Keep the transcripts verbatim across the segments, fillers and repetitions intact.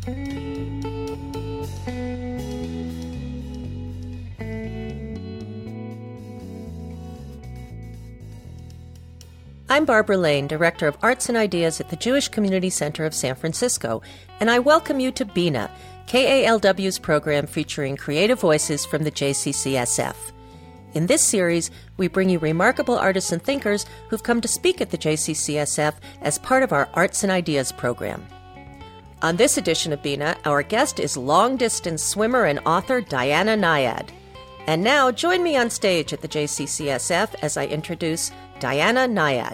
I'm Barbara Lane, Director of Arts and Ideas at the Jewish Community Center of San Francisco, and I welcome you to Bina, K A L W's program featuring creative voices from the J C C S F. In this series, we bring you remarkable artists and thinkers who've come to speak at the J C C S F as part of our Arts and Ideas program. On this edition of Bina, our guest is long-distance swimmer and author Diana Nyad. And now, join me on stage at the J C C S F as I introduce Diana Nyad.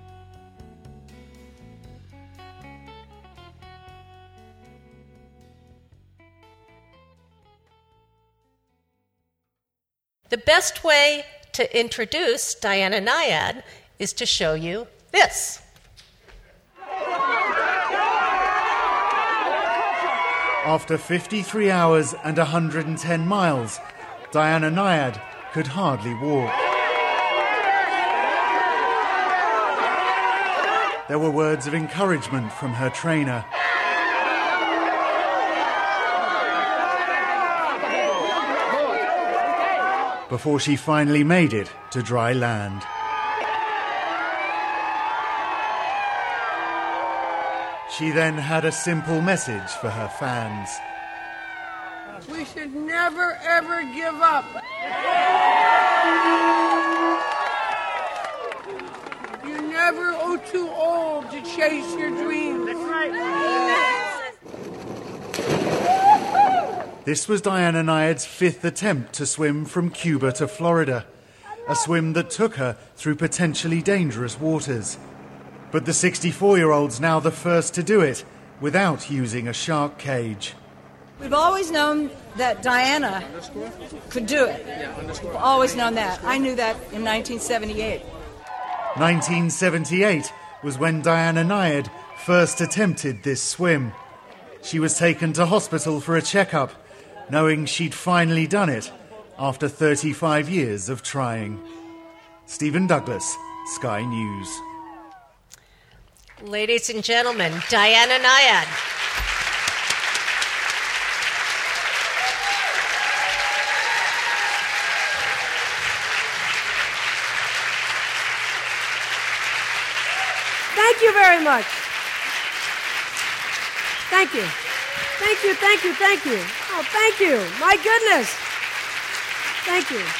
The best way to introduce Diana Nyad is to show you this. After fifty-three hours and one hundred ten miles, Diana Nyad could hardly walk. There were words of encouragement from her trainer. Before she finally made it to dry land. She then had a simple message for her fans. We should never, ever give up. You're never oh, too old to chase your dreams. That's right. This was Diana Nyad's fifth attempt to swim from Cuba to Florida, a swim that took her through potentially dangerous waters. But the sixty-four-year-old's now the first to do it without using a shark cage. We've always known that Diana could do it. We've always known that. I knew that in nineteen seventy-eight. nineteen seventy-eight was when Diana Nyad first attempted this swim. She was taken to hospital for a checkup, knowing she'd finally done it after thirty-five years of trying. Stephen Douglas, Sky News. Ladies and gentlemen, Diana Nyad. Thank you very much. Thank you. Thank you, thank you, thank you. Oh, thank you. My goodness. Thank you.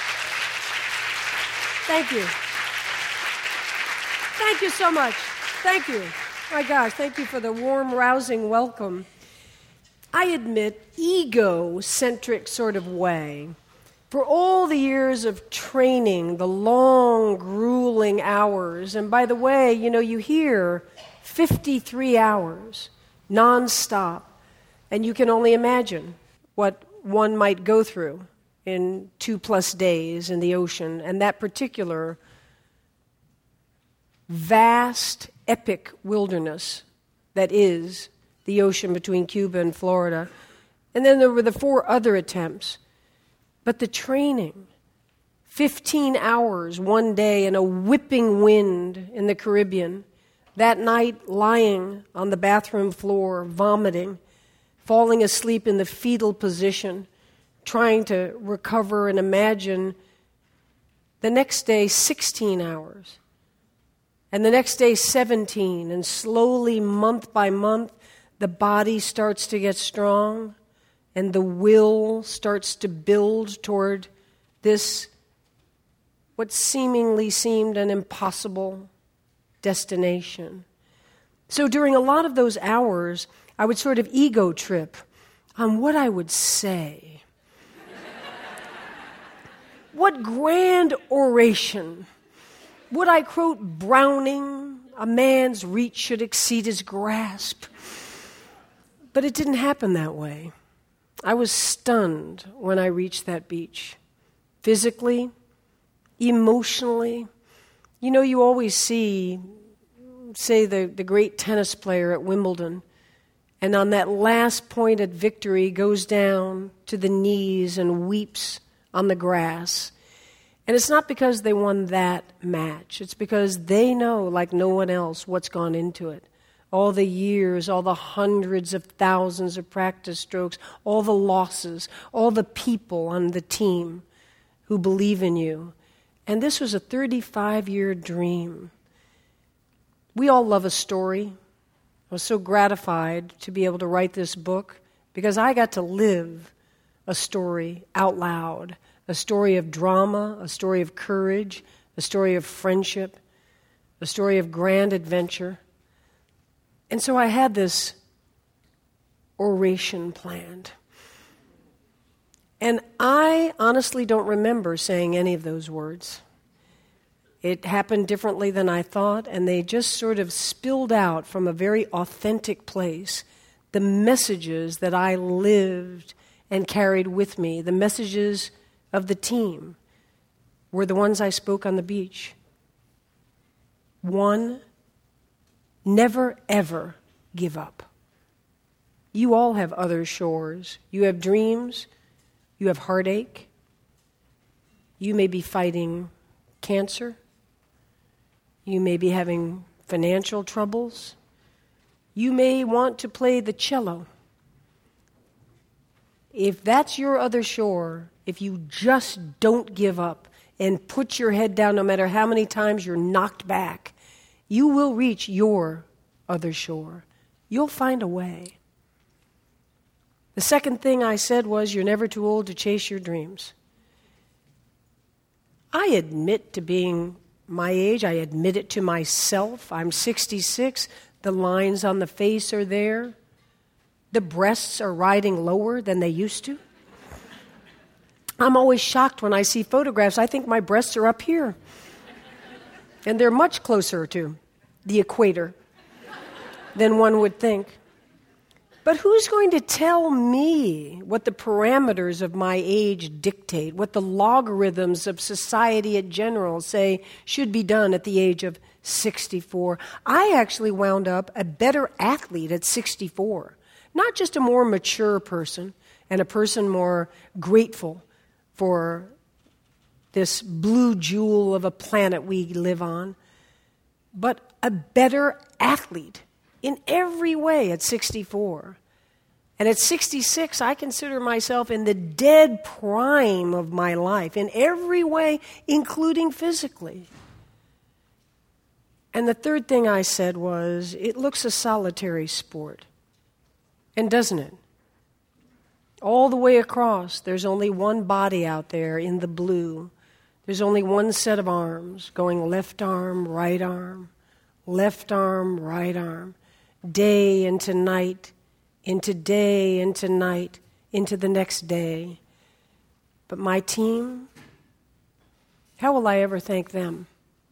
Thank you. Thank you so much. Thank you. My gosh, thank you for the warm, rousing welcome. I admit, ego-centric sort of way. For all the years of training, the long, grueling hours, and by the way, you know, you hear fifty-three hours, nonstop, and you can only imagine what one might go through in two-plus days in the ocean, and that particular vast, epic wilderness that is the ocean between Cuba and Florida. And then there were the four other attempts. But the training, fifteen hours one day in a whipping wind in the Caribbean, that night lying on the bathroom floor, vomiting, falling asleep in the fetal position, trying to recover and imagine. The next day, sixteen hours. And the next day, seventeen. And slowly, month by month, the body starts to get strong and the will starts to build toward this, what seemingly seemed an impossible destination. So during a lot of those hours, I would sort of ego trip on what I would say. What grand oration. Would I quote Browning, a man's reach should exceed his grasp? But it didn't happen that way. I was stunned when I reached that beach. Physically, emotionally. You know, you always see, say, the, the great tennis player at Wimbledon, and on that last point at victory goes down to the knees and weeps on the grass. And it's not because they won that match. It's because they know, like no one else, what's gone into it. all the years, all the hundreds of thousands of practice strokes, all the losses, all the people on the team who believe in you. And this was a thirty-five-year dream. We all love a story. I was so gratified to be able to write this book because I got to live a story out loud, a story of drama, a story of courage, a story of friendship, a story of grand adventure. And so I had this oration planned. And I honestly don't remember saying any of those words. It happened differently than I thought, and they just sort of spilled out from a very authentic place, the messages that I lived and carried with me, the messages of the team were the ones I spoke on the beach. One, never, ever give up. You all have other shores. You have dreams. You have heartache. You may be fighting cancer. You may be having financial troubles. You may want to play the cello. If that's your other shore, if you just don't give up and put your head down no matter how many times you're knocked back, you will reach your other shore. You'll find a way. The second thing I said was, you're never too old to chase your dreams. I admit to being my age. I admit it to myself. I'm sixty-six. The lines on the face are there. The breasts are riding lower than they used to. I'm always shocked when I see photographs. I think my breasts are up here. And they're much closer to the equator than one would think. But who's going to tell me what the parameters of my age dictate, what the logarithms of society in general say should be done at the age of sixty-four? I actually wound up a better athlete at sixty-four, not just a more mature person and a person more grateful for this blue jewel of a planet we live on, but a better athlete in every way at sixty-four. And at sixty-six, I consider myself in the dead prime of my life, in every way, including physically. And the third thing I said was, it looks a solitary sport. And doesn't it? All the way across, there's only one body out there in the blue. There's only one set of arms, going left arm, right arm, left arm, right arm, day into night, into day, into night, into the next day. But my team, how will I ever thank them?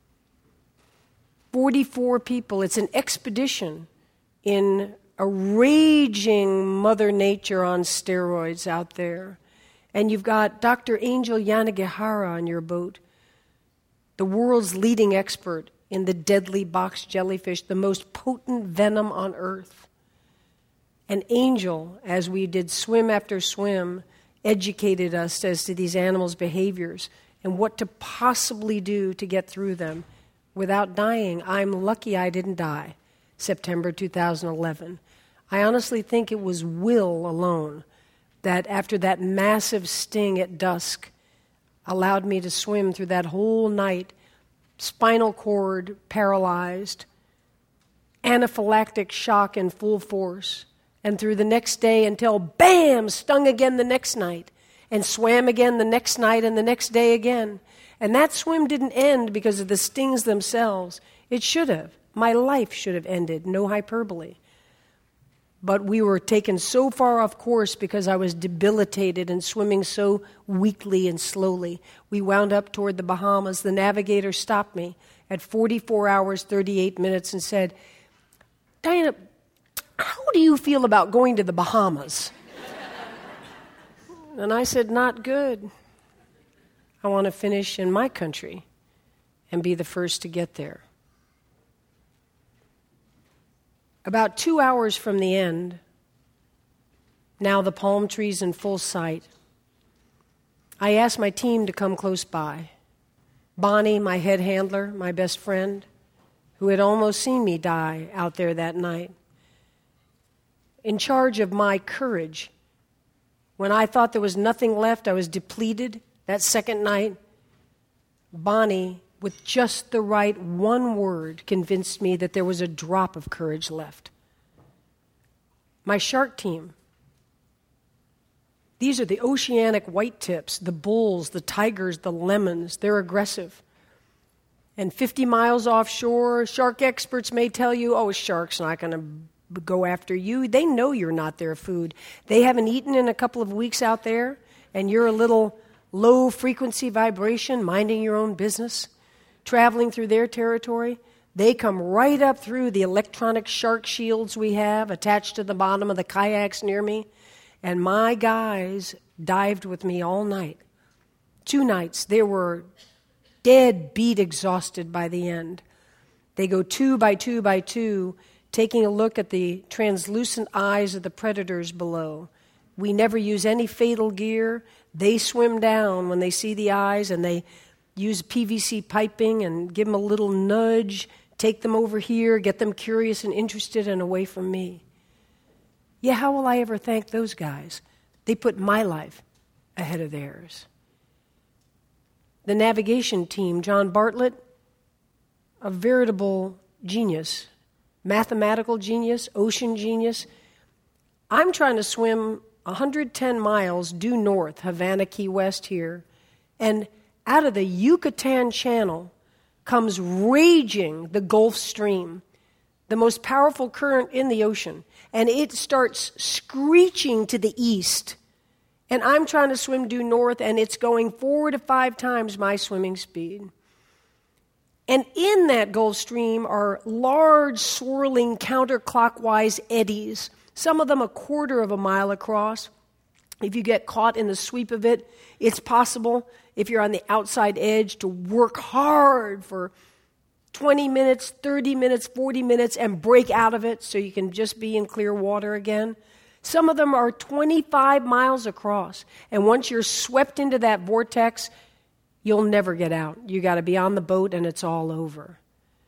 forty-four people. It's an expedition in a raging Mother Nature on steroids out there. And you've got Doctor Angel Yanagihara on your boat, the world's leading expert in the deadly box jellyfish, the most potent venom on earth. And Angel, as we did swim after swim, educated us as to these animals' behaviors and what to possibly do to get through them without dying. I'm lucky I didn't die, September two thousand eleven. I honestly think it was will alone that after that massive sting at dusk allowed me to swim through that whole night, spinal cord paralyzed, anaphylactic shock in full force, and through the next day until, bam, stung again the next night, and swam again the next night and the next day again. And that swim didn't end because of the stings themselves. It should have. My life should have ended, no hyperbole. But we were taken so far off course because I was debilitated and swimming so weakly and slowly. We wound up toward the Bahamas. The navigator stopped me at forty-four hours, thirty-eight minutes and said, Diana, how do you feel about going to the Bahamas? And I said, not good. I want to finish in my country and be the first to get there. About two hours from the end, now the palm trees in full sight, I asked my team to come close by. Bonnie, my head handler, my best friend, who had almost seen me die out there that night. In charge of my courage, when I thought there was nothing left, I was depleted that second night, Bonnie, with just the right one word, convinced me that there was a drop of courage left. My shark team, these are the oceanic whitetips, the bulls, the tigers, the lemons. They're aggressive. And fifty miles offshore, shark experts may tell you, oh, a shark's not going to go after you. They know you're not their food. They haven't eaten in a couple of weeks out there, and you're a little low-frequency vibration, minding your own business, traveling through their territory. They come right up through the electronic shark shields we have attached to the bottom of the kayaks near me. And my guys dived with me all night. Two nights. They were dead beat exhausted by the end. They go two by two by two, taking a look at the translucent eyes of the predators below. We never use any fatal gear. They swim down when they see the eyes, and they use P V C piping and give them a little nudge, take them over here, get them curious and interested and away from me. Yeah, how will I ever thank those guys? They put my life ahead of theirs. The navigation team, John Bartlett, a veritable genius, mathematical genius, ocean genius. I'm trying to swim one hundred ten miles due north, Havana, Key West here, and out of the Yucatan Channel comes raging the Gulf Stream, the most powerful current in the ocean, and it starts screeching to the east. And I'm trying to swim due north, and it's going four to five times my swimming speed. And in that Gulf Stream are large, swirling, counterclockwise eddies, some of them a quarter of a mile across. If you get caught in the sweep of it, it's possible, if you're on the outside edge, to work hard for twenty minutes, thirty minutes, forty minutes, and break out of it so you can just be in clear water again. Some of them are twenty-five miles across, and once you're swept into that vortex, you'll never get out. You got to be on the boat, and it's all over.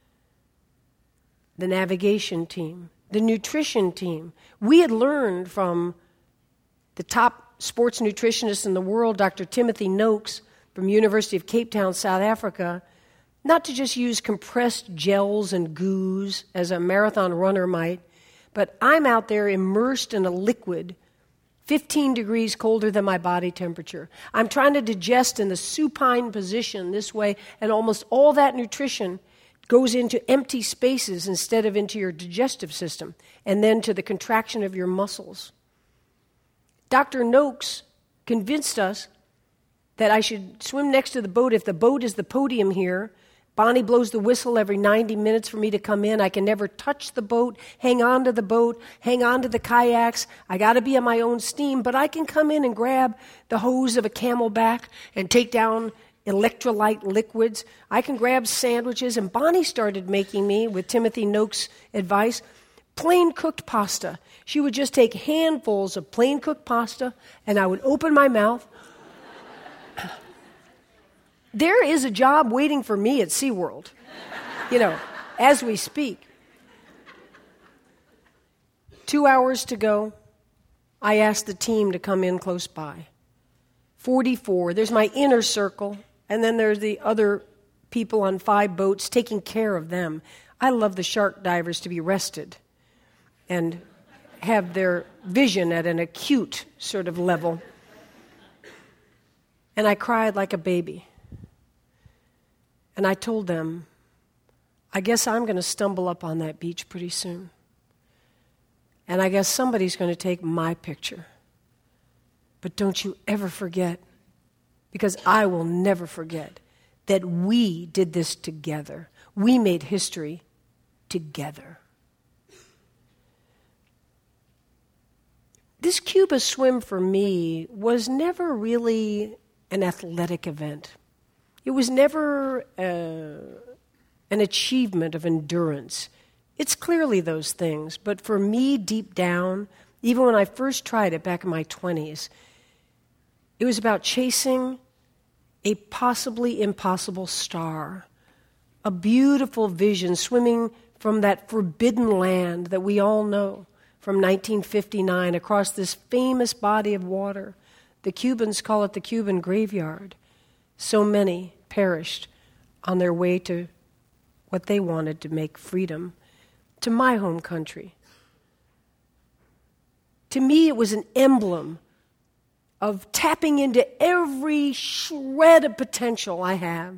The navigation team, the nutrition team. We had learned from the top sports nutritionist in the world, Doctor Timothy Noakes from University of Cape Town, South Africa, not to just use compressed gels and goos as a marathon runner might, but I'm out there immersed in a liquid fifteen degrees colder than my body temperature. I'm trying to digest in the supine position this way, and almost all that nutrition goes into empty spaces instead of into your digestive system, and then to the contraction of your muscles. Doctor Noakes convinced us that I should swim next to the boat. If the boat is the podium here, Bonnie blows the whistle every ninety minutes for me to come in. I can never touch the boat, hang on to the boat, hang on to the kayaks. I got to be on my own steam, but I can come in and grab the hose of a Camelback and take down electrolyte liquids. I can grab sandwiches, and Bonnie started making me, with Timothy Noakes' advice, plain cooked pasta. She would just take handfuls of plain cooked pasta, and I would open my mouth. There is a job waiting for me at SeaWorld, you know, as we speak. Two hours to go. I asked the team to come in close by. forty-four. There's my inner circle, and then there's the other people on five boats taking care of them. I love the shark divers to be rested and have their vision at an acute sort of level. And I cried like a baby. And I told them, I guess I'm going to stumble up on that beach pretty soon. And I guess somebody's going to take my picture. But don't you ever forget, because I will never forget, that we did this together. We made history together. This Cuba swim for me was never really an athletic event. It was never uh, an achievement of endurance. It's clearly those things, but for me, deep down, even when I first tried it back in my twenties, it was about chasing a possibly impossible star, a beautiful vision swimming from that forbidden land that we all know from nineteen fifty-nine across this famous body of water. The Cubans call it the Cuban graveyard. So many perished on their way to what they wanted to make freedom, to my home country. To me, it was an emblem of tapping into every shred of potential I have,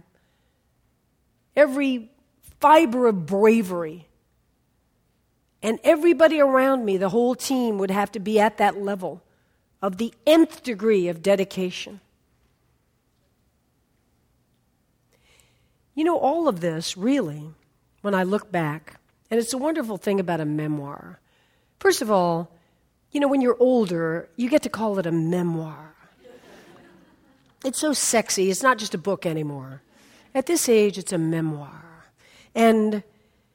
every fiber of bravery. And everybody around me, the whole team, would have to be at that level of the nth degree of dedication. You know, all of this, really, when I look back, and it's a wonderful thing about a memoir. First of all, you know, when you're older, you get to call it a memoir. It's so sexy. It's not just a book anymore. At this age, it's a memoir. And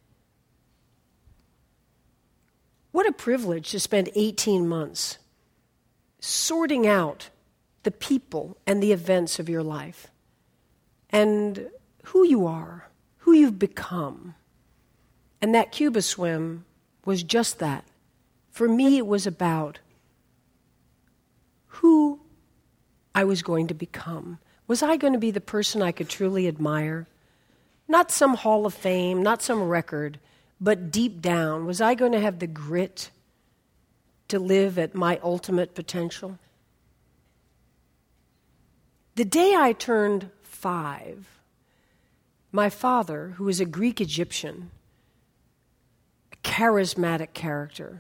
what a privilege to spend eighteen months sorting out the people and the events of your life and who you are, who you've become. And that Cuba swim was just that. For me, it was about who I was going to become. Was I going to be the person I could truly admire? Not some Hall of Fame, not some record, but deep down, was I going to have the grit to live at my ultimate potential? The day I turned five, my father, who was a Greek Egyptian, a charismatic character,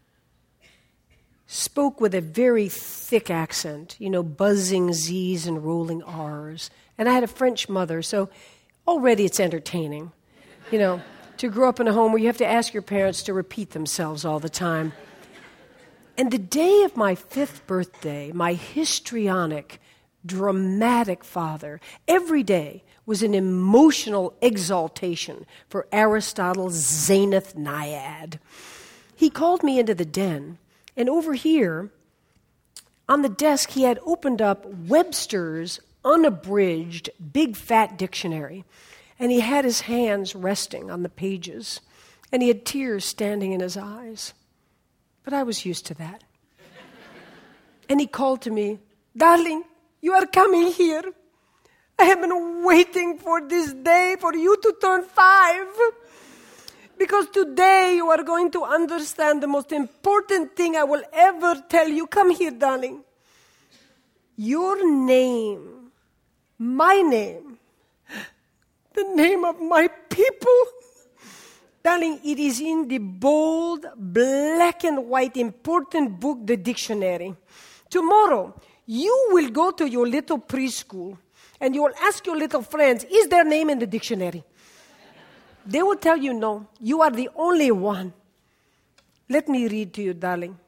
spoke with a very thick accent, you know, buzzing Z's and rolling R's. And I had a French mother, so already it's entertaining, you know, to grow up in a home where you have to ask your parents to repeat themselves all the time. And the day of my fifth birthday, my histrionic, dramatic father, every day was an emotional exaltation for Aristotle's Zenith Naiad. He called me into the den, and over here, on the desk, he had opened up Webster's unabridged big fat dictionary, and he had his hands resting on the pages, and he had tears standing in his eyes. But I was used to that. And he called to me, "Darling, you are coming here. I have been waiting for this day for you to turn five. Because today you are going to understand the most important thing I will ever tell you. Come here, darling. Your name, my name, the name of my people, darling, it is in the bold, black and white, important book, the dictionary. Tomorrow, you will go to your little preschool and you will ask your little friends, is their name in the dictionary? They will tell you no. You are the only one. Let me read to you, darling.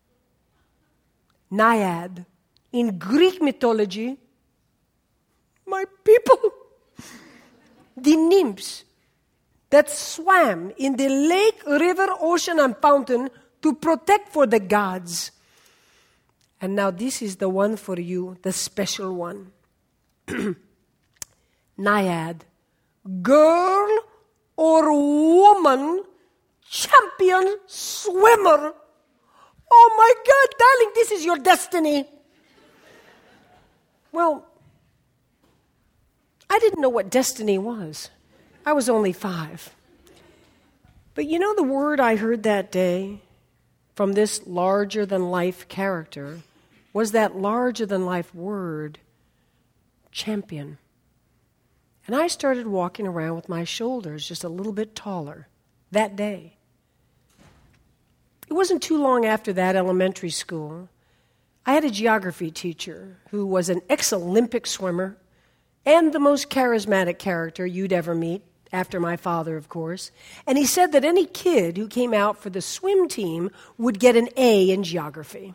Naiad. In Greek mythology, my people, the nymphs that swam in the lake, river, ocean, and fountain to protect for the gods. And now this is the one for you, the special one. Naiad. Girl or woman, champion swimmer. Oh my God, darling, this is your destiny. Well, I didn't know what destiny was. I was only five. But you know the word I heard that day from this larger-than-life character was that larger-than-life word, champion. And I started walking around with my shoulders just a little bit taller that day. It wasn't too long after that elementary school. I had a geography teacher who was an ex-Olympic swimmer and the most charismatic character you'd ever meet, after my father, of course. And he said that any kid who came out for the swim team would get an A in geography.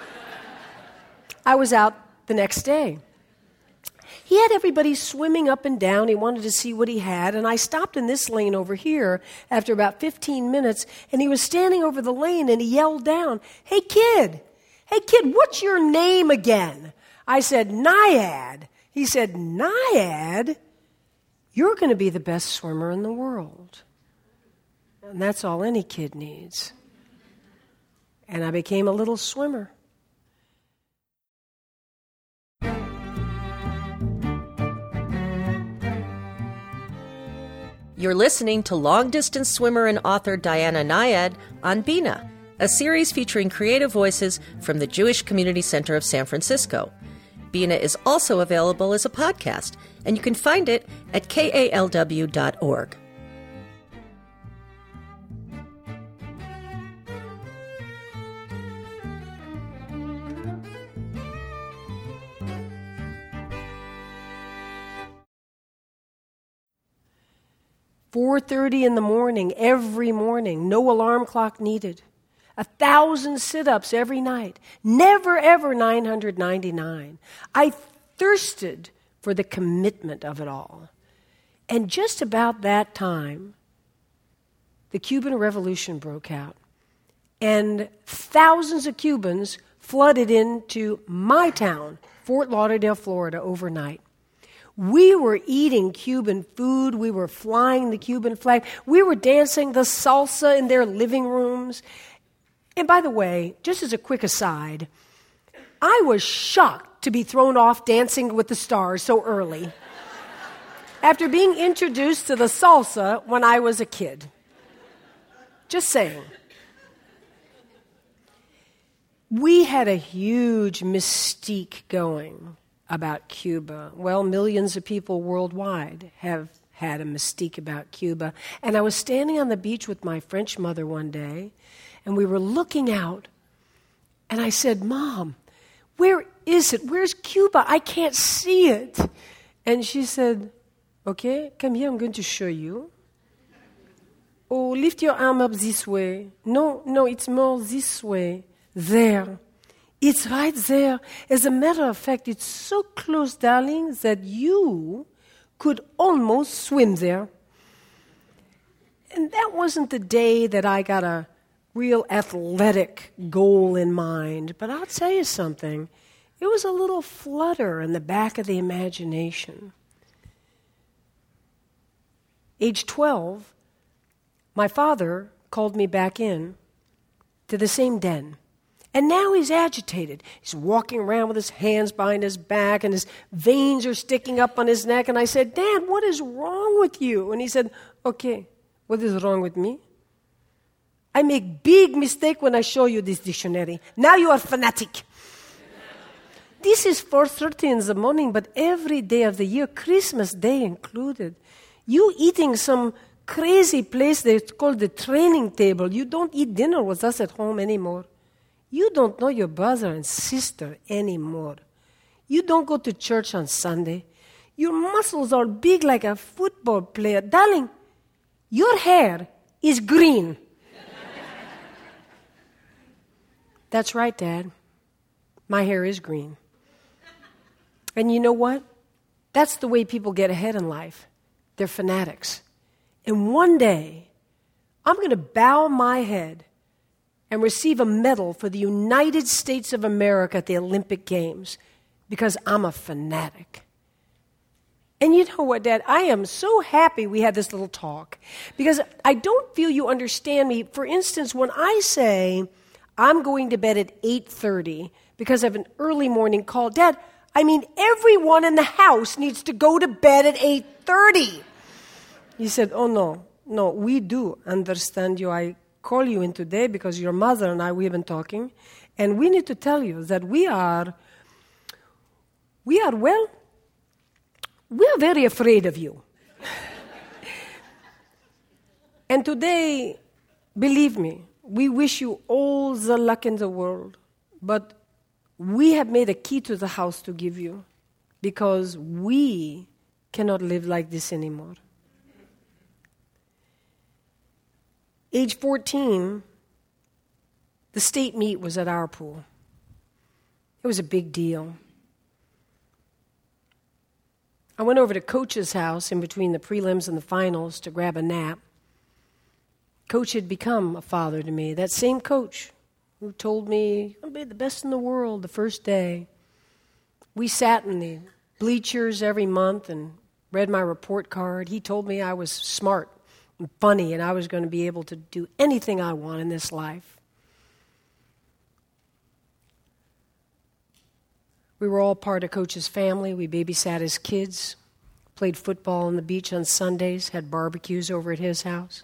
I was out the next day. He had everybody swimming up and down. He wanted to see what he had. And I stopped in this lane over here after about fifteen minutes, and he was standing over the lane, and he yelled down, "Hey, kid, hey, kid, what's your name again?" I said, "Naiad." He said, "Naiad? you're going to be the best swimmer in the world. And that's all any kid needs. And I became a little swimmer. You're listening to long-distance swimmer and author Diana Nyad on Bina, a series featuring creative voices from the Jewish Community Center of San Francisco. Bina is also available as a podcast, and you can find it at K A L W dot org. four thirty in the morning, every morning, no alarm clock needed. A thousand sit-ups every night. Never, ever nine hundred ninety-nine. I thirsted for the commitment of it all. And just about that time, the Cuban Revolution broke out. And thousands of Cubans flooded into my town, Fort Lauderdale, Florida, overnight. We were eating Cuban food. We were flying the Cuban flag. We were dancing the salsa in their living rooms. And by the way, just as a quick aside, I was shocked to be thrown off Dancing with the Stars so early after being introduced to the salsa when I was a kid. Just saying. We had a huge mystique going about Cuba. Well, millions of people worldwide have had a mystique about Cuba. And I was standing on the beach with my French mother one day, and we were looking out, and I said, Mom, where is it? Where's Cuba? I can't see it. And she said, okay, come here, I'm going to show you. Oh, lift your arm up this way. No, no, it's more this way. There. It's right there. As a matter of fact, it's so close, darling, that you could almost swim there. And that wasn't the day that I got a real athletic goal in mind. But I'll tell you something. It was a little flutter in the back of the imagination. Age twelve, my father called me back in to the same den. And now he's agitated. He's walking around with his hands behind his back, and his veins are sticking up on his neck. And I said, Dad, what is wrong with you? And he said, okay, what is wrong with me? I make big mistake when I show you this dictionary. Now you are fanatic. This is four thirty in the morning, but every day of the year, Christmas Day included, you eating some crazy place that's called the training table. You don't eat dinner with us at home anymore. You don't know your brother and sister anymore. You don't go to church on Sunday. Your muscles are big like a football player. Darling, your hair is green. That's right, Dad. My hair is green. And you know what? That's the way people get ahead in life. They're fanatics. And one day, I'm going to bow my head and receive a medal for the United States of America at the Olympic Games because I'm a fanatic. And you know what, Dad? I am so happy we had this little talk because I don't feel you understand me. For instance, when I say I'm going to bed at eight thirty because I have an early morning call, Dad, I mean everyone in the house needs to go to bed at eight thirty. He said, oh, no, no, we do understand you. I call you in today because your mother and I, we've been talking, and we need to tell you that we are, we are, well, we are very afraid of you. And today, believe me, we wish you all the luck in the world, but we have made a key to the house to give you because we cannot live like this anymore. Age fourteen, the state meet was at our pool. It was a big deal. I went over to Coach's house in between the prelims and the finals to grab a nap. Coach had become a father to me. That same coach who told me, I'll be the best in the world the first day. We sat in the bleachers every month and read my report card. He told me I was smart and funny and I was going to be able to do anything I want in this life. We were all part of Coach's family. We babysat his kids, played football on the beach on Sundays, had barbecues over at his house.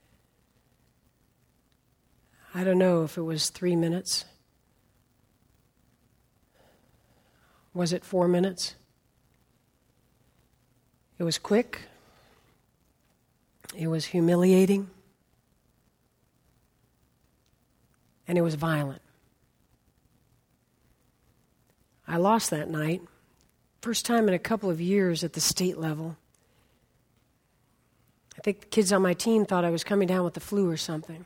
I don't know if it was three minutes. Was it four minutes? It was quick. It was humiliating. And it was violent. I lost that night. First time in a couple of years at the state level. I think the kids on my team thought I was coming down with the flu or something.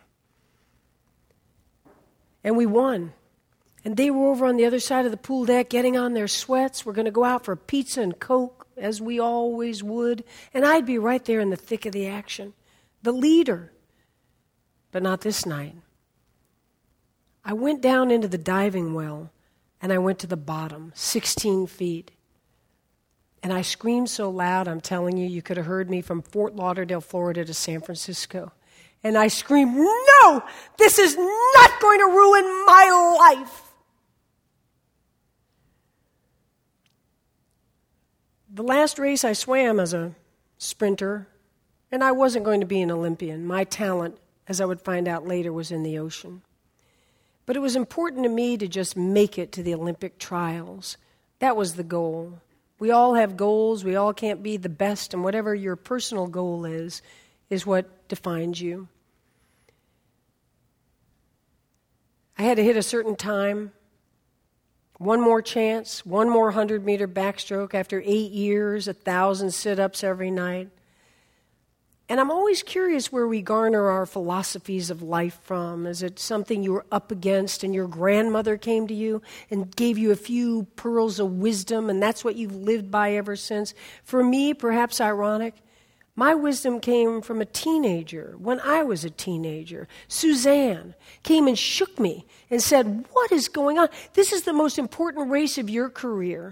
And we won. And they were over on the other side of the pool deck getting on their sweats. We're going to go out for pizza and Coke, as we always would. And I'd be right there in the thick of the action. The leader. But not this night. I went down into the diving well, and I went to the bottom, sixteen feet. And I screamed so loud, I'm telling you, you could have heard me from Fort Lauderdale, Florida to San Francisco. And I screamed, no, this is not going to ruin my life. The last race I swam as a sprinter, and I wasn't going to be an Olympian. My talent, as I would find out later, was in the ocean. But it was important to me to just make it to the Olympic trials. That was the goal. We all have goals. We all can't be the best, and whatever your personal goal is, is what defines you. I had to hit a certain time, one more chance, one more hundred-meter backstroke after eight years, a thousand sit-ups every night. And I'm always curious where we garner our philosophies of life from. Is it something you were up against and your grandmother came to you and gave you a few pearls of wisdom and that's what you've lived by ever since? For me, perhaps ironic, my wisdom came from a teenager when I was a teenager. Suzanne came and shook me and said, what is going on? This is the most important race of your career.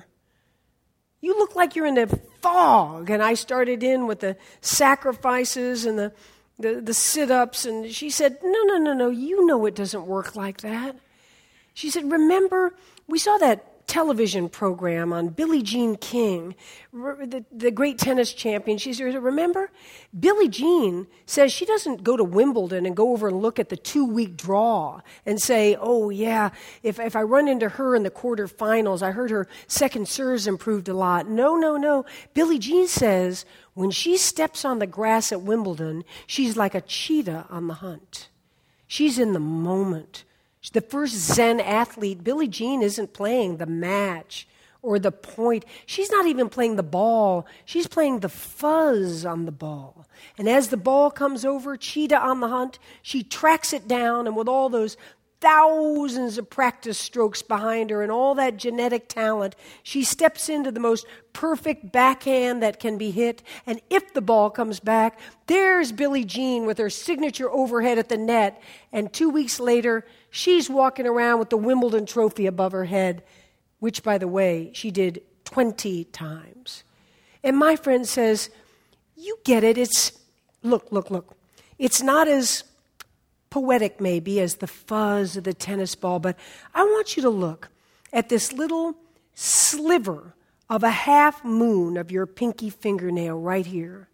You look like you're in a fog. And I started in with the sacrifices and the, the, the sit-ups. And she said, no, no, no, no, you know it doesn't work like that. She said, remember, we saw that television program on Billie Jean King, the, the great tennis champion. She said, remember, Billie Jean says she doesn't go to Wimbledon and go over and look at the two-week draw and say, oh, yeah, if, if I run into her in the quarterfinals, I heard her second serves improved a lot. No, no, no. Billie Jean says when she steps on the grass at Wimbledon, she's like a cheetah on the hunt. She's in the moment. The first Zen athlete, Billie Jean, isn't playing the match or the point. She's not even playing the ball. She's playing the fuzz on the ball. And as the ball comes over, cheetah on the hunt, she tracks it down, and with all those thousands of practice strokes behind her and all that genetic talent, she steps into the most perfect backhand that can be hit. And if the ball comes back, there's Billie Jean with her signature overhead at the net. And two weeks later, she's walking around with the Wimbledon trophy above her head, which, by the way, she did twenty times. And my friend says, you get it. It's, look, look, look. It's not as poetic maybe as the fuzz of the tennis ball, but I want you to look at this little sliver of a half moon of your pinky fingernail right here.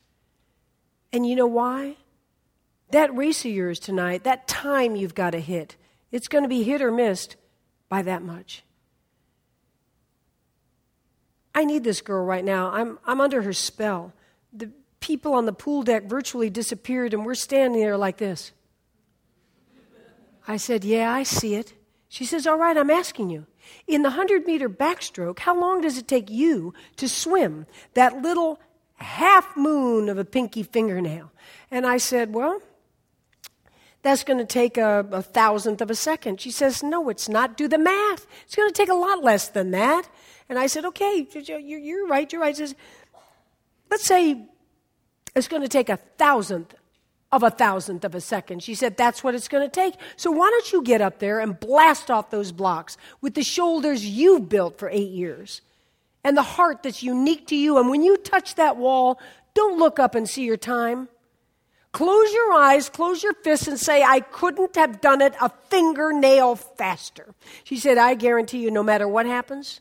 And you know why? That race of yours tonight, that time you've got to hit, it's going to be hit or missed by that much. I need this girl right now. I'm I'm under her spell. The people on the pool deck virtually disappeared, and we're standing there like this. I said, yeah, I see it. She says, all right, I'm asking you. In the hundred-meter backstroke, how long does it take you to swim that little half moon of a pinky fingernail? And I said, well, that's going to take a, a thousandth of a second. She says, no, it's not. Do the math. It's going to take a lot less than that. And I said, okay, you're, you're right, you're right. She says, let's say it's going to take a thousandth of a thousandth of a second. She said, that's what it's going to take. So why don't you get up there and blast off those blocks with the shoulders you've built for eight years and the heart that's unique to you. And when you touch that wall, don't look up and see your time. Close your eyes, close your fists, and say, I couldn't have done it a fingernail faster. She said, I guarantee you, no matter what happens,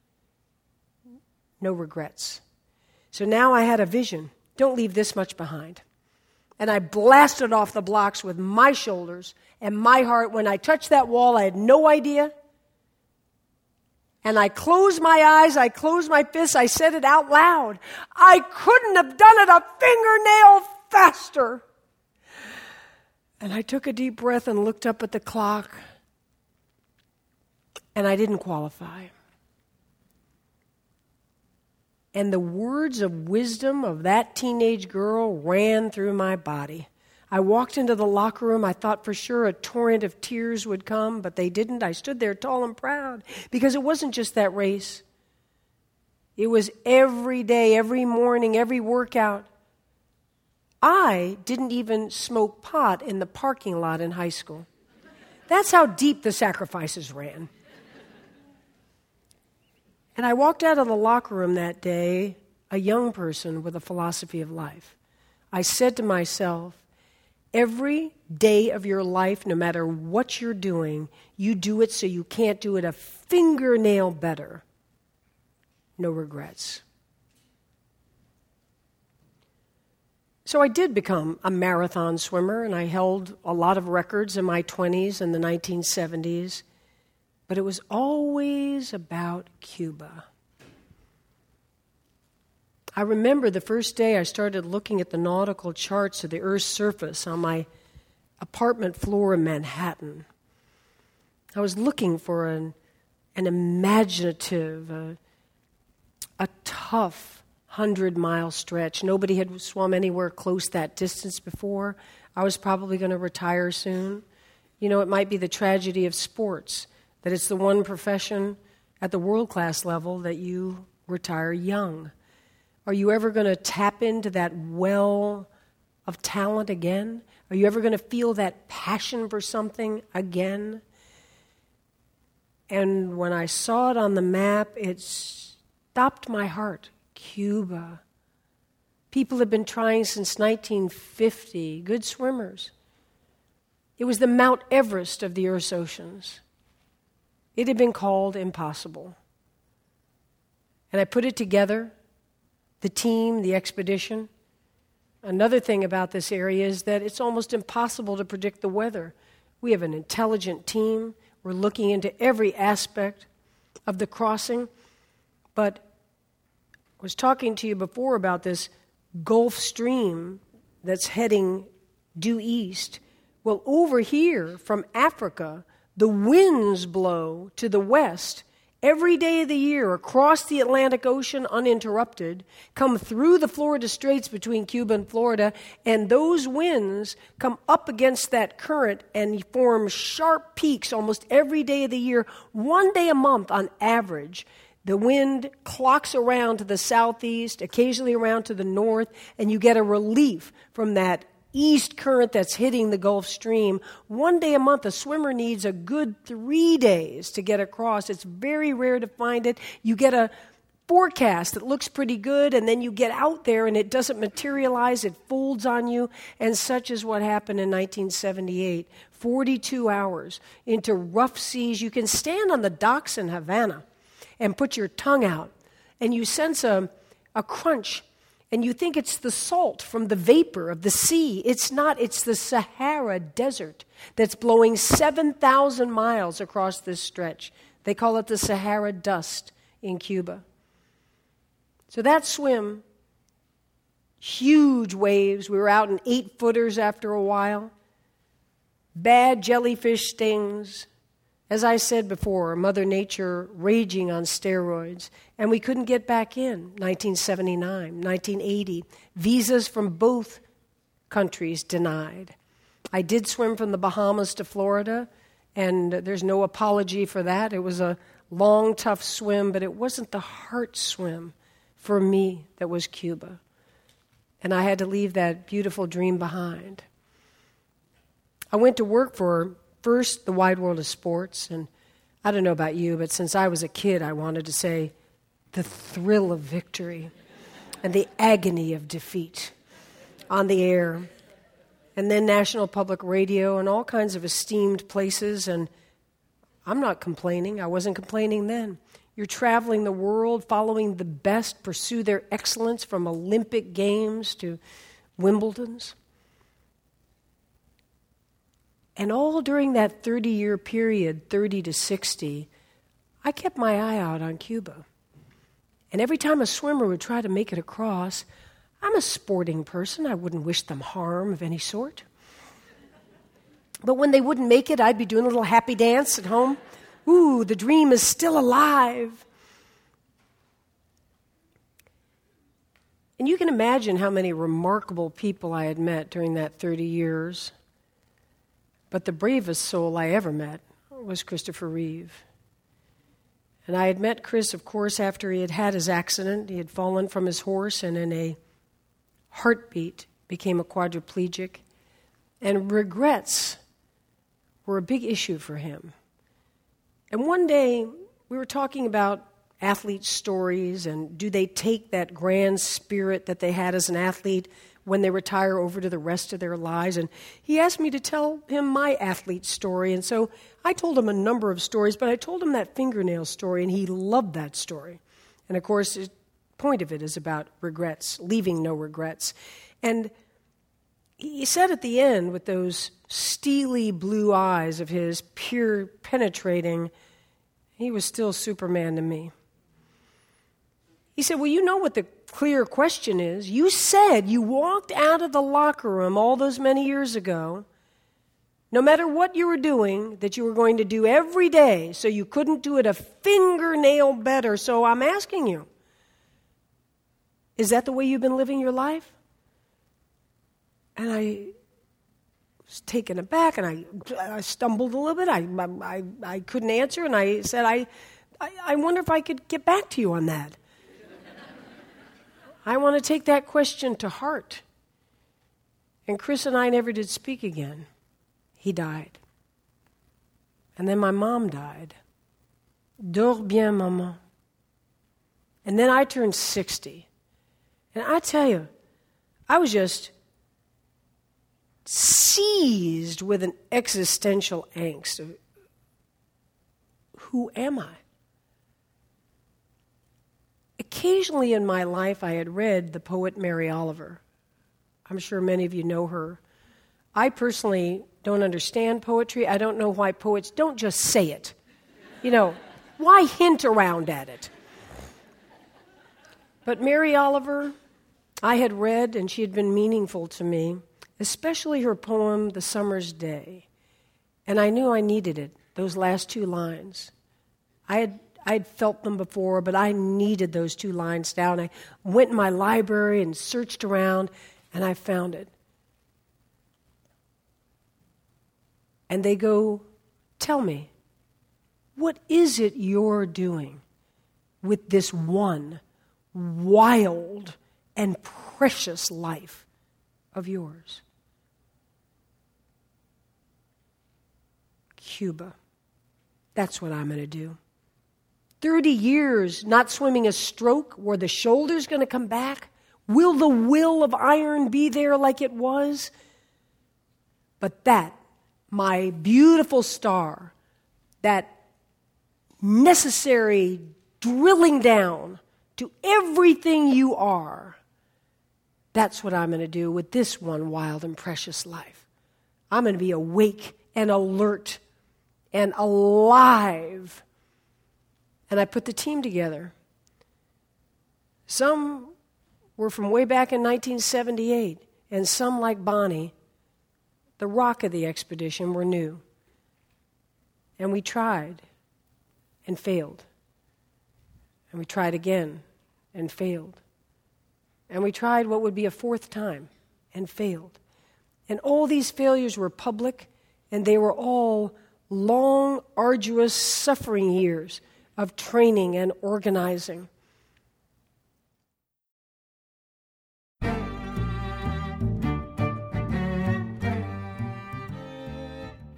no regrets. So now I had a vision. Don't leave this much behind. And I blasted off the blocks with my shoulders and my heart. When I touched that wall, I had no idea. And I closed my eyes, I closed my fists, I said it out loud. I couldn't have done it a fingernail faster. And I took a deep breath and looked up at the clock. And I didn't qualify. And the words of wisdom of that teenage girl ran through my body. I walked into the locker room. I thought for sure a torrent of tears would come, but they didn't. I stood there tall and proud because it wasn't just that race. It was every day, every morning, every workout. I didn't even smoke pot in the parking lot in high school. That's how deep the sacrifices ran. And I walked out of the locker room that day, a young person with a philosophy of life. I said to myself, every day of your life, no matter what you're doing, you do it so you can't do it a fingernail better. No regrets. So I did become a marathon swimmer, and I held a lot of records in my twenties and the nineteen seventies. But it was always about Cuba. I remember the first day I started looking at the nautical charts of the Earth's surface on my apartment floor in Manhattan. I was looking for an, an imaginative, a, a tough hundred-mile stretch. Nobody had swum anywhere close that distance before. I was probably going to retire soon. You know, it might be the tragedy of sports, that it's the one profession at the world-class level that you retire young. Are you ever going to tap into that well of talent again? Are you ever going to feel that passion for something again? And when I saw it on the map, it stopped my heart. Cuba. People have been trying since nineteen fifty, good swimmers. It was the Mount Everest of the Earth's oceans. It had been called impossible. And I put it together, the team, the expedition. Another thing about this area is that it's almost impossible to predict the weather. We have an intelligent team. We're looking into every aspect of the crossing. But I was talking to you before about this Gulf Stream that's heading due east. Well, over here from Africa, the winds blow to the west every day of the year across the Atlantic Ocean uninterrupted, come through the Florida Straits between Cuba and Florida, and those winds come up against that current and form sharp peaks almost every day of the year. One day a month on average, the wind clocks around to the southeast, occasionally around to the north, and you get a relief from that east current that's hitting the Gulf Stream. One day a month, a swimmer needs a good three days to get across. It's very rare to find it. You get a forecast that looks pretty good, and then you get out there and it doesn't materialize. It folds on you, and such is what happened in nineteen seventy-eight. forty-two hours into rough seas. You can stand on the docks in Havana and put your tongue out, and you sense a, a crunch, and you think it's the salt from the vapor of the sea. It's not. It's the Sahara Desert that's blowing seven thousand miles across this stretch. They call it the Sahara Dust in Cuba. So that swim, huge waves. We were out in eight-footers after a while. Bad jellyfish stings. As I said before, Mother Nature raging on steroids. And we couldn't get back in, nineteen seventy-nine, nineteen eighty. Visas from both countries denied. I did swim from the Bahamas to Florida, and there's no apology for that. It was a long, tough swim, but it wasn't the heart swim for me that was Cuba. And I had to leave that beautiful dream behind. I went to work for first, the wide world of sports, and I don't know about you, but since I was a kid, I wanted to say, the thrill of victory and the agony of defeat on the air, and then National Public Radio and all kinds of esteemed places, and I'm not complaining. I wasn't complaining then. You're traveling the world, following the best, pursue their excellence from Olympic Games to Wimbledon's. And all during that thirty-year period, thirty to sixty, I kept my eye out on Cuba. And every time a swimmer would try to make it across, I'm a sporting person. I wouldn't wish them harm of any sort. But when they wouldn't make it, I'd be doing a little happy dance at home. Ooh, the dream is still alive. And you can imagine how many remarkable people I had met during that thirty years. But the bravest soul I ever met was Christopher Reeve. And I had met Chris, of course, after he had had his accident. He had fallen from his horse and in a heartbeat became a quadriplegic. And regrets were a big issue for him. And one day, we were talking about athlete stories and do they take that grand spirit that they had as an athlete when they retire over to the rest of their lives. And he asked me to tell him my athlete story. And so I told him a number of stories, but I told him that fingernail story, and he loved that story. And of course, the point of it is about regrets, leaving no regrets. And he said at the end, with those steely blue eyes of his, pure, penetrating, he was still Superman to me. He said, well, you know what the clear question is. You said you walked out of the locker room all those many years ago, no matter what you were doing, that you were going to do every day, so you couldn't do it a fingernail better. So I'm asking you, is that the way you've been living your life? And I was taken aback, and I, I stumbled a little bit. I, I, I couldn't answer, and I said, I, I, I wonder if I could get back to you on that. I want to take that question to heart. And Chris and I never did speak again. He died. And then my mom died. Dors bien, maman. And then I turned sixty. And I tell you, I was just seized with an existential angst of, who am I? Occasionally in my life, I had read the poet Mary Oliver. I'm sure many of you know her. I personally don't understand poetry. I don't know why poets don't just say it. You know, why hint around at it? But Mary Oliver, I had read, and she had been meaningful to me, especially her poem, The Summer's Day. And I knew I needed it, those last two lines. I had I'd felt them before, but I needed those two lines down. I went in my library and searched around, and I found it. And they go, tell me, what is it you're doing with this one wild and precious life of yours? Cuba. That's what I'm going to do. thirty years not swimming a stroke where the shoulder's going to come back? Will the will of iron be there like it was? But that, my beautiful star, that necessary drilling down to everything you are, that's what I'm going to do with this one wild and precious life. I'm going to be awake and alert and alive. And I put the team together. Some were from way back in nineteen seventy-eight, and some, like Bonnie, the rock of the expedition, were new. And we tried and failed. And we tried again and failed. And we tried what would be a fourth time and failed. And all these failures were public, and they were all long, arduous, suffering years of training and organizing.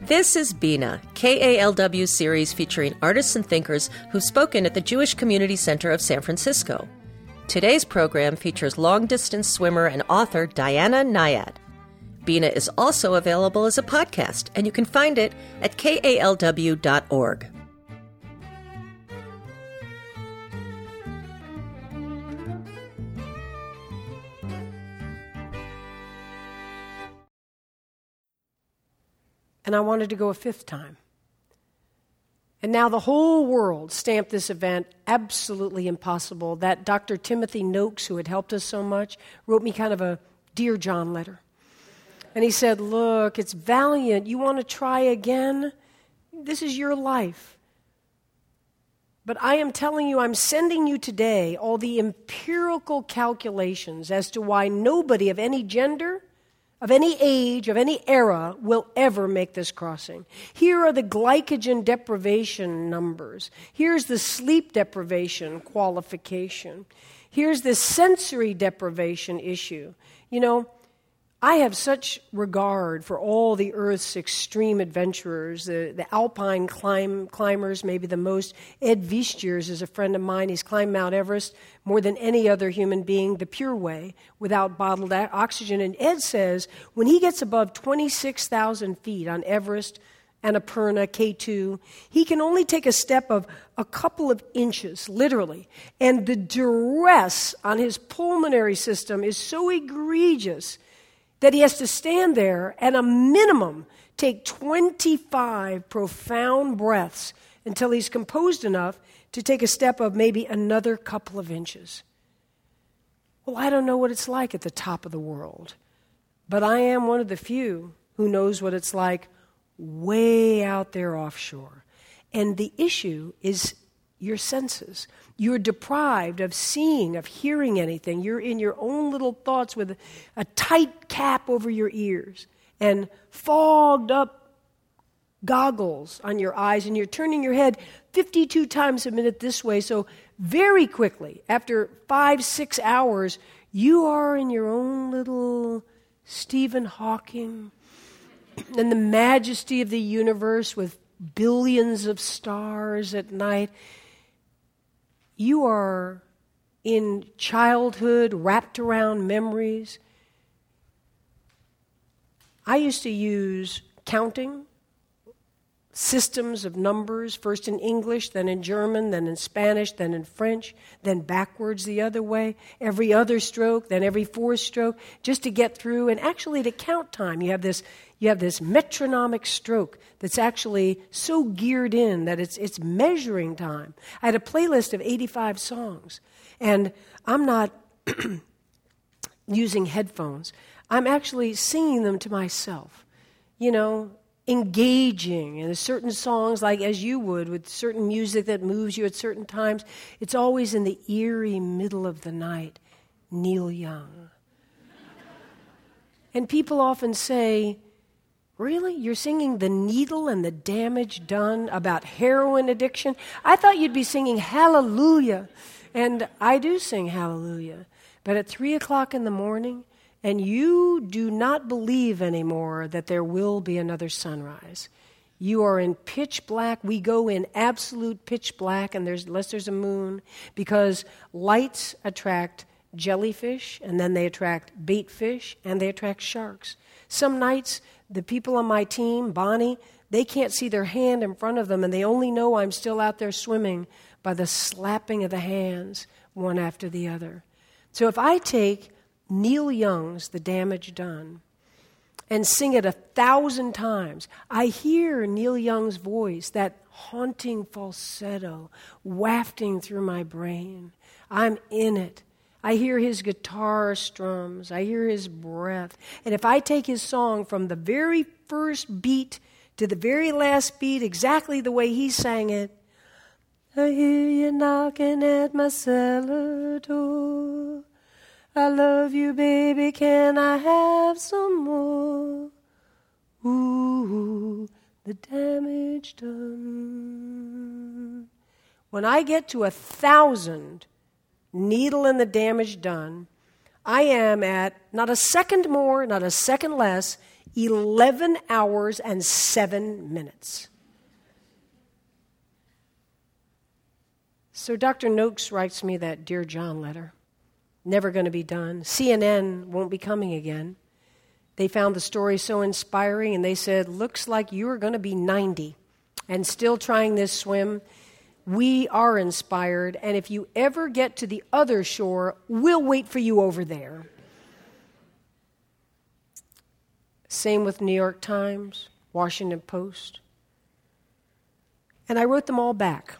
This is Bina, K A L W series featuring artists and thinkers who've spoken at the Jewish Community Center of San Francisco. Today's program features long-distance swimmer and author Diana Nayad. Bina is also available as a podcast, and you can find it at K A L W dot org. And I wanted to go a fifth time. And now the whole world stamped this event absolutely impossible. That Doctor Timothy Noakes, who had helped us so much, wrote me kind of a Dear John letter. And he said, look, it's valiant. You want to try again? This is your life. But I am telling you, I'm sending you today all the empirical calculations as to why nobody of any gender, of any age, of any era, will ever make this crossing. Here are the glycogen deprivation numbers. Here's the sleep deprivation qualification. Here's the sensory deprivation issue. You know, I have such regard for all the Earth's extreme adventurers, the, the alpine climb, climbers, maybe the most. Ed Viestiers is a friend of mine. He's climbed Mount Everest more than any other human being the pure way, without bottled oxygen. And Ed says when he gets above twenty-six thousand feet on Everest, Annapurna, K two, he can only take a step of a couple of inches, literally. And the duress on his pulmonary system is so egregious that he has to stand there and a minimum take twenty-five profound breaths until he's composed enough to take a step of maybe another couple of inches. Well, I don't know what it's like at the top of the world, but I am one of the few who knows what it's like way out there offshore. And the issue is your senses. You're deprived of seeing, of hearing anything. You're in your own little thoughts with a tight cap over your ears and fogged up goggles on your eyes, and you're turning your head fifty-two times a minute this way. So very quickly, after five, six hours, you are in your own little Stephen Hawking and the majesty of the universe with billions of stars at night. You are in childhood, wrapped around memories. I used to use counting, systems of numbers, first in English, then in German, then in Spanish, then in French, then backwards the other way, every other stroke, then every fourth stroke, just to get through, and actually to count time. You have this you have this metronomic stroke that's actually so geared in that it's it's measuring time. I had a playlist of eighty-five songs, and I'm not using headphones. I'm actually singing them to myself, you know, engaging in certain songs, like as you would with certain music that moves you at certain times. It's always in the eerie middle of the night. Neil Young. And people often say, really? You're singing The Needle and the Damage Done about heroin addiction? I thought you'd be singing Hallelujah. And I do sing Hallelujah. But at three o'clock in the morning, and you do not believe anymore that there will be another sunrise. You are in pitch black. We go in absolute pitch black, and there's unless there's a moon, because lights attract jellyfish, and then they attract bait fish, and they attract sharks. Some nights, the people on my team, Bonnie, they can't see their hand in front of them, and they only know I'm still out there swimming by the slapping of the hands, one after the other. So if I take Neil Young's The Damage Done and sing it a thousand times, I hear Neil Young's voice, that haunting falsetto wafting through my brain. I'm in it. I hear his guitar strums. I hear his breath. And if I take his song from the very first beat to the very last beat exactly the way he sang it, I hear you knocking at my cellar door. I love you, baby, can I have some more? Ooh, the damage done. When I get to a thousand, Needle and the Damage Done, I am at, not a second more, not a second less, eleven hours and seven minutes. So Doctor Noakes writes me that Dear John letter. Never going to be done. C N N won't be coming again. They found the story so inspiring, and they said, looks like you are going to be ninety and still trying this swim. We are inspired, and if you ever get to the other shore, we'll wait for you over there. Same with New York Times, Washington Post. And I wrote them all back.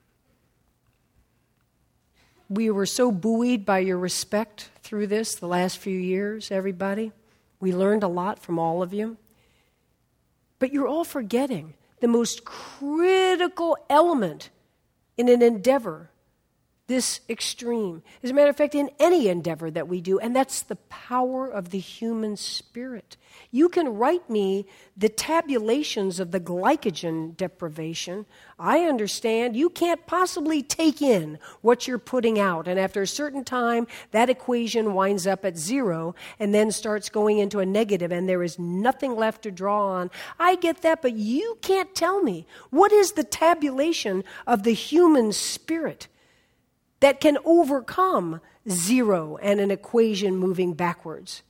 We were so buoyed by your respect through this the last few years, everybody. We learned a lot from all of you. But you're all forgetting the most critical element in an endeavor this extreme. As a matter of fact, in any endeavor that we do, and that's the power of the human spirit. You can write me the tabulations of the glycogen deprivation. I understand you can't possibly take in what you're putting out, and after a certain time, that equation winds up at zero and then starts going into a negative, and there is nothing left to draw on. I get that, but you can't tell me what is the tabulation of the human spirit that can overcome zero and an equation moving backwards.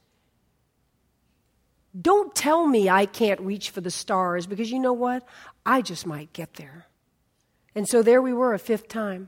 Don't tell me I can't reach for the stars, because you know what? I just might get there. And so there we were a fifth time,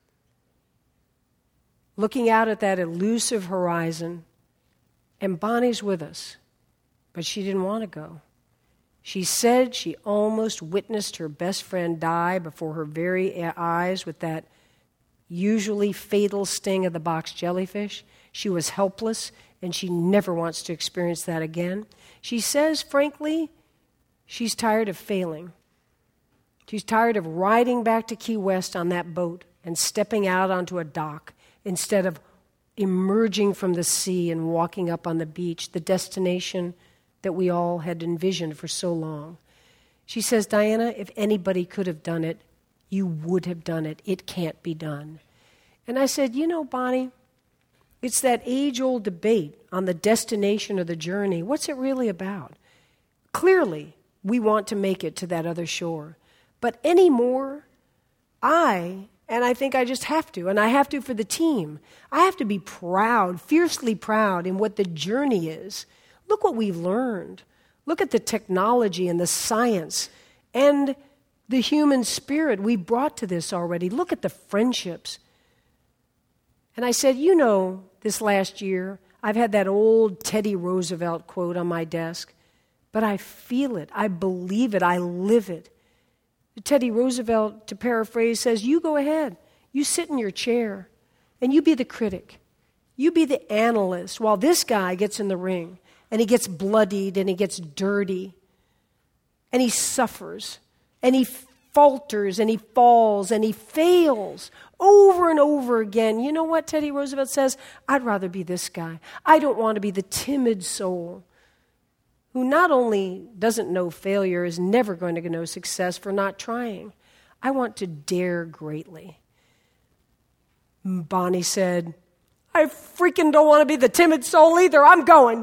looking out at that elusive horizon, and Bonnie's with us, but she didn't want to go. She said she almost witnessed her best friend die before her very eyes with that usually fatal sting of the box jellyfish. She was helpless, and she never wants to experience that again. She says, frankly, she's tired of failing. She's tired of riding back to Key West on that boat and stepping out onto a dock instead of emerging from the sea and walking up on the beach, the destination that we all had envisioned for so long. She says, Diana, if anybody could have done it, you would have done it. It can't be done. And I said, you know, Bonnie, it's that age-old debate on the destination of the journey. What's it really about? Clearly, we want to make it to that other shore. But anymore, I, and I think I just have to, and I have to for the team, I have to be proud, fiercely proud in what the journey is. Look what we've learned. Look at the technology and the science and the human spirit we brought to this already. Look at the friendships. And I said, you know, this last year, I've had that old Teddy Roosevelt quote on my desk, but I feel it, I believe it, I live it. Teddy Roosevelt, to paraphrase, says, you go ahead, you sit in your chair, and you be the critic. You be the analyst while this guy gets in the ring, and he gets bloodied, and he gets dirty, and he suffers. And he falters, and he falls, and he fails over and over again. You know what Teddy Roosevelt says? I'd rather be this guy. I don't want to be the timid soul who not only doesn't know failure, is never going to know success for not trying. I want to dare greatly. Bonnie said, I freaking don't want to be the timid soul either. I'm going.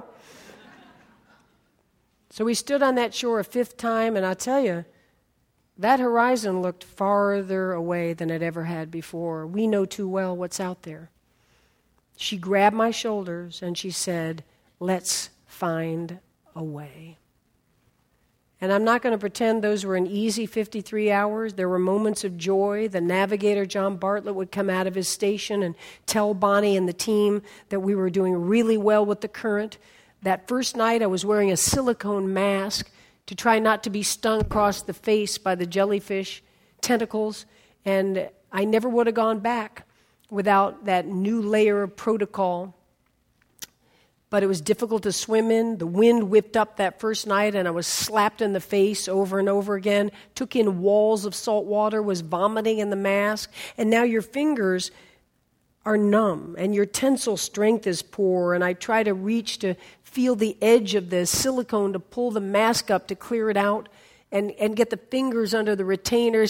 So we stood on that shore a fifth time, and I tell you, that horizon looked farther away than it ever had before. We know too well what's out there. She grabbed my shoulders and she said, let's find a way. And I'm not going to pretend those were an easy fifty-three hours. There were moments of joy. The navigator, John Bartlett, would come out of his station and tell Bonnie and the team that we were doing really well with the current. That first night I was wearing a silicone mask to try not to be stung across the face by the jellyfish tentacles, and I never would have gone back without that new layer of protocol. But it was difficult to swim in. The wind whipped up that first night, and I was slapped in the face over and over again, took in walls of salt water, was vomiting in the mask, and now your fingers are numb, and your tensile strength is poor, and I try to reach to feel the edge of the silicone to pull the mask up to clear it out and, and get the fingers under the retainers to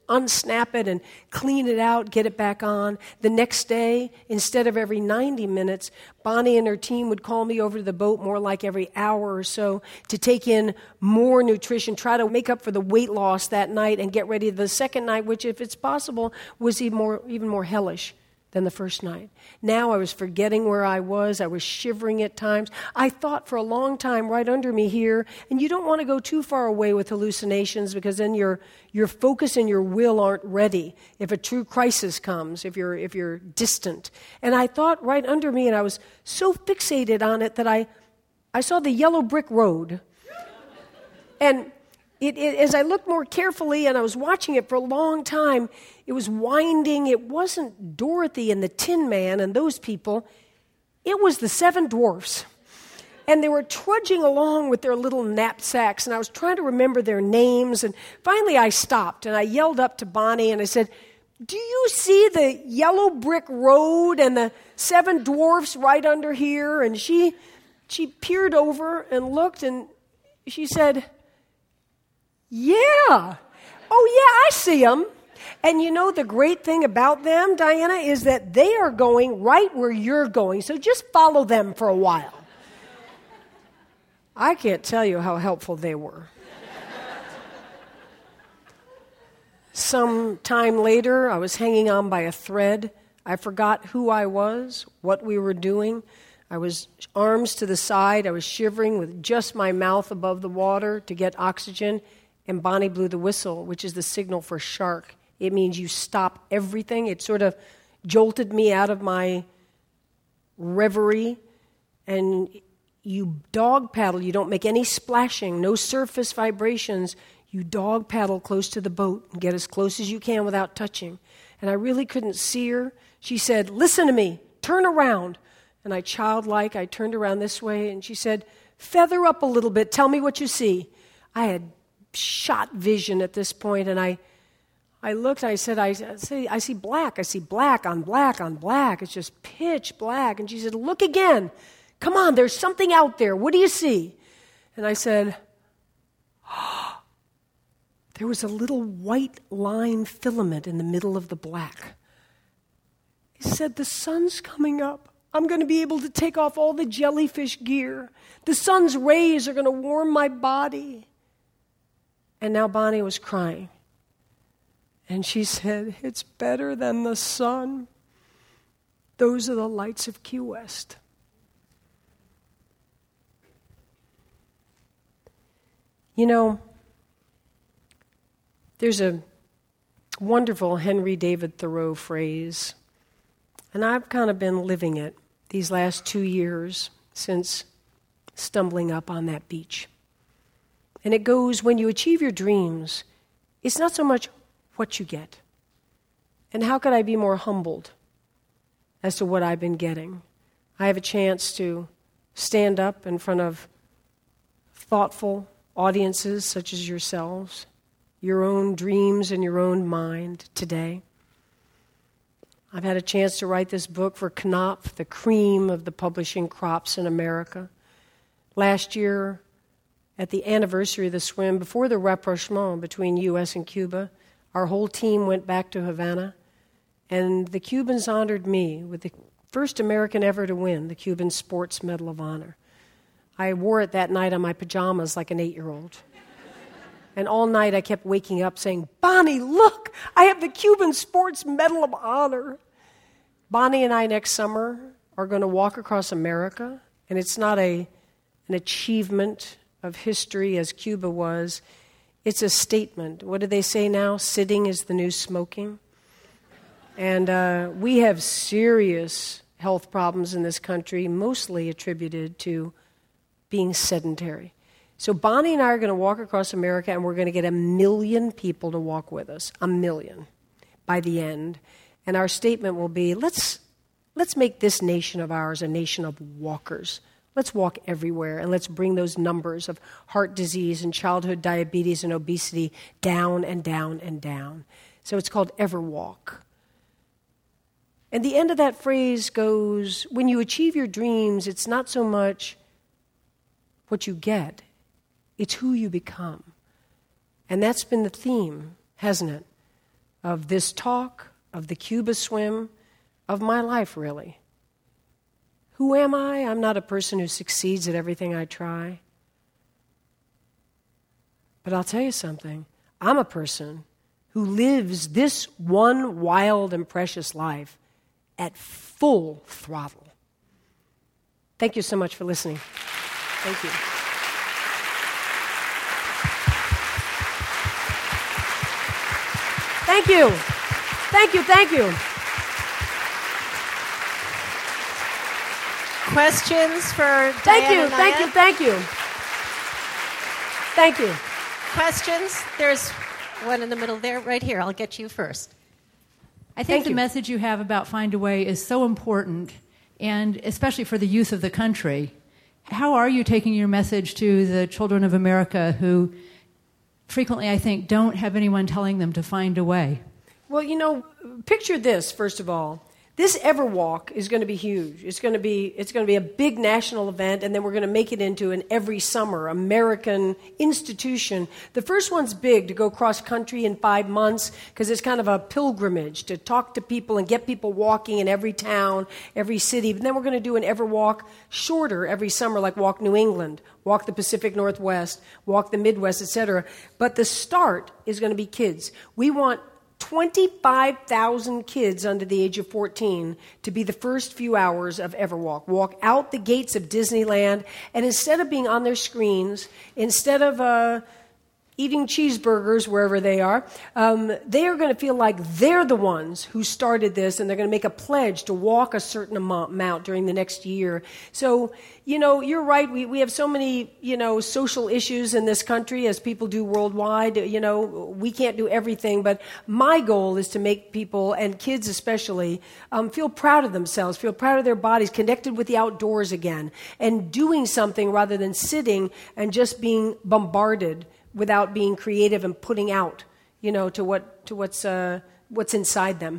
unsnap it and clean it out, get it back on. The next day, instead of every ninety minutes, Bonnie and her team would call me over to the boat more like every hour or so to take in more nutrition, try to make up for the weight loss that night and get ready the second night, which, if it's possible, was even more, even more hellish than the first night. Now I was forgetting where I was. I was shivering at times. I thought for a long time right under me here, and you don't want to go too far away with hallucinations because then your your focus and your will aren't ready if a true crisis comes, if you're if you're distant. And I thought right under me, and I was so fixated on it that I I saw the yellow brick road. And It, it, as I looked more carefully, and I was watching it for a long time, it was winding. It wasn't Dorothy and the Tin Man and those people. It was the seven dwarfs. And they were trudging along with their little knapsacks, and I was trying to remember their names. And finally I stopped, and I yelled up to Bonnie, and I said, "Do you see the yellow brick road and the seven dwarfs right under here?" And she, she peered over and looked, and she said, "Yeah. Oh, yeah, I see them." And you know the great thing about them, Diana, is that they are going right where you're going. So just follow them for a while. I can't tell you how helpful they were. Some time later, I was hanging on by a thread. I forgot who I was, what we were doing. I was arms to the side. I was shivering with just my mouth above the water to get oxygen. And Bonnie blew the whistle, which is the signal for shark. It means you stop everything. It sort of jolted me out of my reverie. And you dog paddle. You don't make any splashing, no surface vibrations. You dog paddle close to the boat and get as close as you can without touching. And I really couldn't see her. She said, "Listen to me. Turn around." And I, childlike, I turned around this way. And she said, "Feather up a little bit. Tell me what you see." I had shot vision at this point, and I I looked, I said, I see, I see black, I see black on black on black. It's just pitch black. And she said, "Look again. Come on, there's something out there. What do you see?" And I said, oh, there was a little white line filament in the middle of the black. He said, "The sun's coming up. I'm going to be able to take off all the jellyfish gear. The sun's rays are going to warm my body." And now Bonnie was crying. And she said, "It's better than the sun. Those are the lights of Key West." You know, there's a wonderful Henry David Thoreau phrase, and I've kind of been living it these last two years since stumbling up on that beach. And it goes, when you achieve your dreams, it's not so much what you get. And how could I be more humbled as to what I've been getting? I have a chance to stand up in front of thoughtful audiences such as yourselves, your own dreams and your own mind today. I've had a chance to write this book for Knopf, the cream of the publishing crops in America. Last year, at the anniversary of the swim, before the rapprochement between U S and Cuba, our whole team went back to Havana, and the Cubans honored me with the first American ever to win the Cuban Sports Medal of Honor. I wore it that night on my pajamas like an eight-year-old. And all night I kept waking up saying, "Bonnie, look, I have the Cuban Sports Medal of Honor." Bonnie and I next summer are going to walk across America, and it's not a an achievement of history as Cuba was. It's a statement. What do they say now? Sitting is the new smoking. And uh, we have serious health problems in this country, mostly attributed to being sedentary. So Bonnie and I are going to walk across America, and we're going to get a million people to walk with us, a million, by the end. And our statement will be, let's let's make this nation of ours a nation of walkers. Let's walk everywhere, and let's bring those numbers of heart disease and childhood diabetes and obesity down and down and down. So it's called Everwalk. And the end of that phrase goes, when you achieve your dreams, it's not so much what you get, it's who you become. And that's been the theme, hasn't it? of this talk, of the Cuba swim, of my life, really. Who am I? I'm not a person who succeeds at everything I try. But I'll tell you something. I'm a person who lives this one wild and precious life at full throttle. Thank you so much for listening. Thank you. Thank you. Thank you, thank you. Questions for Thank Diana you, thank Nyad? you, thank you. Thank you. Questions? There's one in the middle there, right here. I'll get you first. I think Thank the you. message you have about Find a Way is so important, and especially for the youth of the country. How are you taking your message to the children of America who frequently, I think, don't have anyone telling them to find a way? Well, you know, picture this, first of all. This Everwalk is going to be huge. It's going to be it's going to be a big national event, and then we're going to make it into an every summer American institution. The first one's big, to go cross country in five months, because it's kind of a pilgrimage to talk to people and get people walking in every town, every city. And then we're going to do an Everwalk shorter every summer, like Walk New England, Walk the Pacific Northwest, Walk the Midwest, et cetera. But the start is going to be kids. We want twenty-five thousand kids under the age of fourteen to be the first few hours of Everwalk. Walk out the gates of Disneyland, and instead of being on their screens, instead of uh, eating cheeseburgers wherever they are, um, they are going to feel like they're the ones who started this, and they're going to make a pledge to walk a certain amount during the next year. So, you know, you're right. We, we have so many, you know, social issues in this country, as people do worldwide. You know, we can't do everything, but my goal is to make people, and kids especially, um, feel proud of themselves, feel proud of their bodies, connected with the outdoors again, and doing something rather than sitting and just being bombarded without being creative and putting out, you know, to what to what's uh, what's inside them.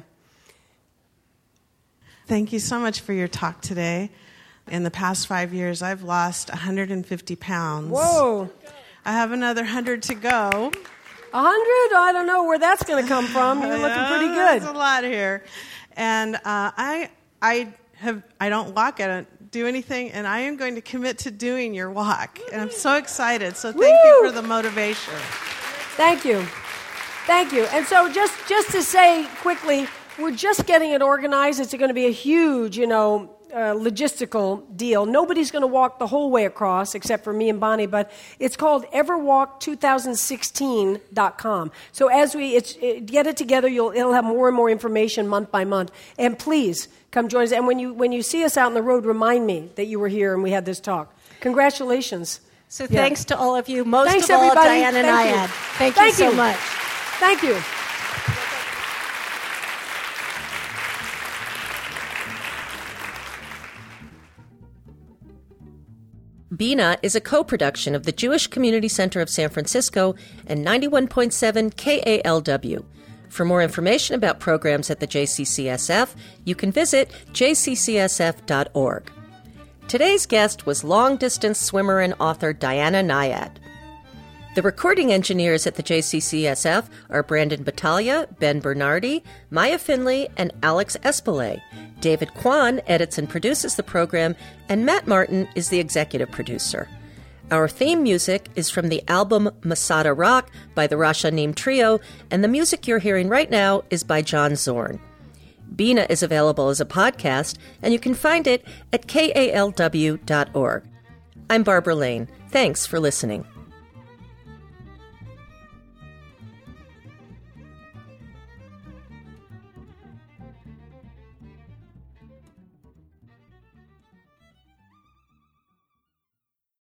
Thank you so much for your talk today. In the past five years, I've lost one hundred fifty pounds. Whoa. I have another one hundred to go. A hundred? I don't know where that's going to come from. You're looking pretty good. There's a lot here. And uh, I I have I don't walk, I don't do anything, and I am going to commit to doing your walk. And I'm so excited. So thank Woo! you for the motivation. Thank you. Thank you. And so just, just to say quickly, we're just getting it organized. It's going to be a huge, you know, uh, logistical deal. Nobody's going to walk the whole way across except for me and Bonnie, but it's called everwalk twenty sixteen dot com. So as we it's, it, get it together, you'll it'll have more and more information month by month. And please come join us. And when you when you see us out on the road, remind me that you were here and we had this talk. Congratulations. So Yeah. thanks to all of you. Most Thanks, of all, everybody. Diana Thank you. Nyad. Thank, Thank you so you. much. Thank you. Bina is a co-production of the Jewish Community Center of San Francisco and ninety-one point seven K A L W. For more information about programs at the J C C S F, you can visit j c c s f dot org. Today's guest was long-distance swimmer and author Diana Nyad. The recording engineers at the J C C S F are Brandon Battaglia, Ben Bernardi, Maya Finley, and Alex Espelay. David Kwan edits and produces the program, and Matt Martin is the executive producer. Our theme music is from the album Masada Rock by the Rashanim Trio, and the music you're hearing right now is by John Zorn. Bina is available as a podcast, and you can find it at k a l w dot org. I'm Barbara Lane. Thanks for listening.